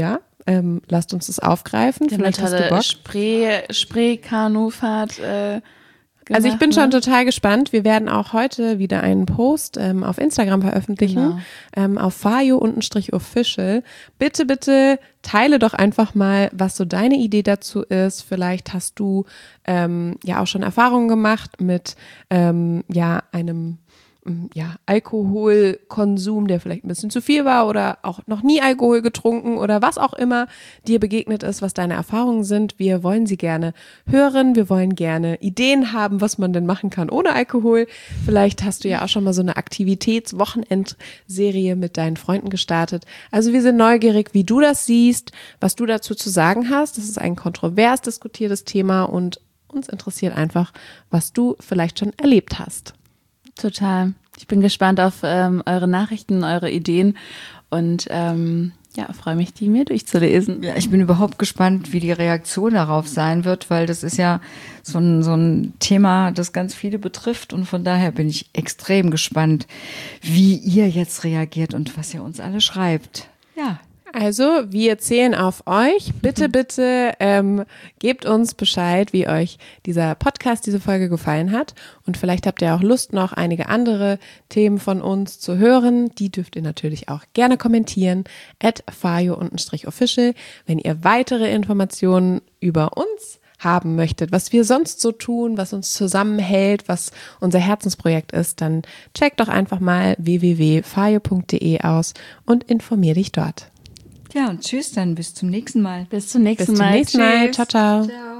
Speaker 2: Ähm, lasst uns das aufgreifen.
Speaker 1: Wir
Speaker 2: Vielleicht
Speaker 1: haben
Speaker 2: hast
Speaker 1: eine
Speaker 2: du
Speaker 1: tolle
Speaker 2: Bock.
Speaker 1: Spree, Spree-Kanufahrt äh,
Speaker 2: Also ich bin
Speaker 1: gemacht,
Speaker 2: schon
Speaker 1: ne?
Speaker 2: total gespannt. Wir werden auch heute wieder einen Post ähm, auf Instagram veröffentlichen,
Speaker 1: Genau.
Speaker 2: ähm, auf fayo-official. Bitte, bitte teile doch einfach mal, was so deine Idee dazu ist. Vielleicht hast du ähm, ja auch schon Erfahrungen gemacht mit ähm, ja einem ja, Alkoholkonsum, der vielleicht ein bisschen zu viel war oder auch noch nie Alkohol getrunken oder was auch immer dir begegnet ist, was deine Erfahrungen sind. Wir wollen sie gerne hören. Wir wollen gerne Ideen haben, was man denn machen kann ohne Alkohol. Vielleicht hast du ja auch schon mal so eine Aktivitäts-Wochenend-Serie mit deinen Freunden gestartet. Also wir sind neugierig, wie du das siehst, was du dazu zu sagen hast. Das ist ein kontrovers diskutiertes Thema und uns interessiert einfach, was du vielleicht schon erlebt hast.
Speaker 1: Total. Ich bin gespannt auf ähm, eure Nachrichten, eure Ideen und ähm, ja, freue mich, die mir durchzulesen.
Speaker 3: Ja, ich bin überhaupt gespannt, wie die Reaktion darauf sein wird, weil das ist ja so ein, so ein Thema, das ganz viele betrifft und von daher bin ich extrem gespannt, wie ihr jetzt reagiert und was ihr uns alle schreibt. Ja.
Speaker 2: Also, wir zählen auf euch. Bitte, bitte ähm, gebt uns Bescheid, wie euch dieser Podcast, diese Folge gefallen hat. Und vielleicht habt ihr auch Lust, noch einige andere Themen von uns zu hören. Die dürft ihr natürlich auch gerne kommentieren. at fayo-official. Wenn ihr weitere Informationen über uns haben möchtet, was wir sonst so tun, was uns zusammenhält, was unser Herzensprojekt ist, dann check doch einfach mal w w w punkt fayo punkt d e aus und informier dich dort.
Speaker 3: Ja, und tschüss dann, bis zum nächsten Mal.
Speaker 1: Bis zum nächsten
Speaker 2: Bis zum
Speaker 1: Mal.
Speaker 2: nächsten Mal.
Speaker 1: Tschüss.
Speaker 2: Ciao, ciao.
Speaker 3: Ciao.